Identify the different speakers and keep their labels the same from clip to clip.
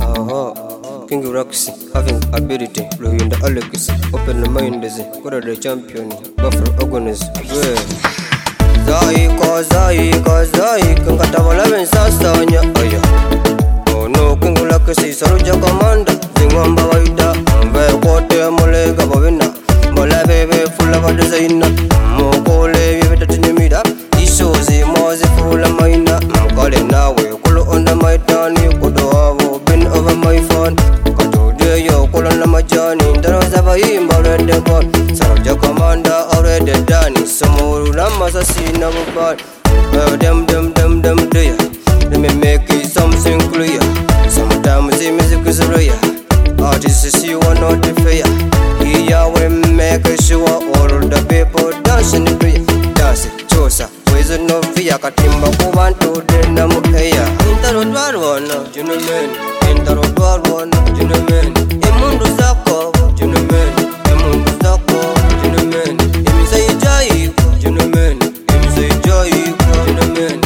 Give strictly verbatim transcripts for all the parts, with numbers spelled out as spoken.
Speaker 1: Aha, King Roxy, having ability, blue in the Alex, open the mind, Kura the champion, buffer organize, yeah. Zai, Kozai, Kozai, Kankatavala and Sastanya, Aya. Oh no, King Roxy, Saruja Commander, Zingamba Vaida, Vakote, Molega Bovina, Mola baby, full of a design, Mokole, you better to meet up, Ishozi, Mozi, full of mina, Mokale now, Kulu under my town, you could have been over my phone. Got to do your colon on my journey, there was ever him already gone. Saruja Commander already done, some more Lamas I see never bought. Them, them, them, them, do ya? Let me make it something clear. Sometimes the music is rare. Artists see one not the fair. Here we make sure all the people dance in the prayer. Dance, chosa, with no fear. Katimba kuban to the namu aya. Interroduar one, gentlemen. Interroduar one, gentlemen. Emundu zako, gentlemen. Emundu zako, gentlemen. Emisai jai, gentlemen. Emisai jai, gentlemen.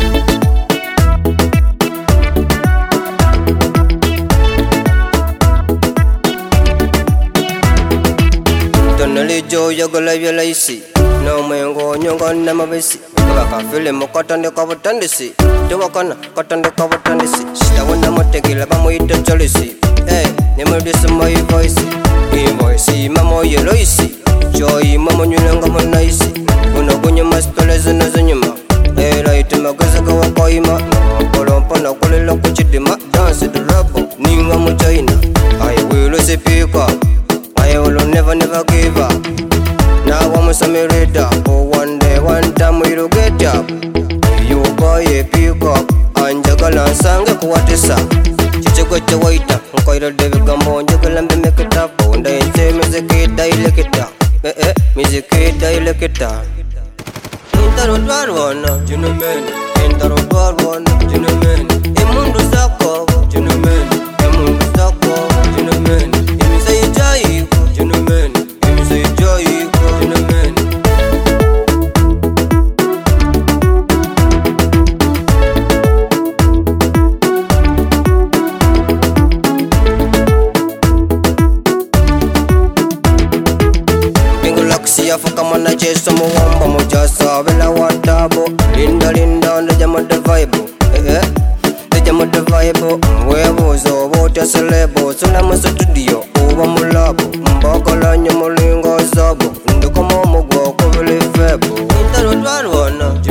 Speaker 1: Tonally Joe, you're gonna be lazy. No mango, you're gonna be busy. Kaka film cotton the cover tendency. The wakana cotton the cover tendency. She won't have to kill a moit of jealousy. Hey, never this my voice. Invoice, Mamma Yeloisi. Joy, Mamma, you know, I'm nice. When I go, you must tell us another Zunima. Hey, right to Magazaka Koima. Polompana, Kolila Kuchitima, dance at the rubble. Ninga Mujaina. I will see people. I will never, never give up. Now I'm a Samirida. For one day, one time we'll get up. You buy a pick up. And Jagala Sanga Kuatisa. Chichagocha Waita. Quite a David Gamon, Jagalam to make it up. One day, say music, I like it up. Eh, eh, music, I like it up. Interroduar one, gentlemen. Interroduar one, gentlemen. Emundu Zako, gentlemen. Emundu Zako, gentlemen. Emisai Jai, gentlemen. Emisai Jai, gentlemen. Bingulaxia for Kamana Chase, some Wamba Mojasa, Villa Watabo, Linda Linda, the Jamada Vibe, eh? The Jamada Vibe, where was or water celebo, Solama Studio, over Mulabo, Mbakalanya Molingo Zabo, the Komomo, Kovili Febo, Interroduar one.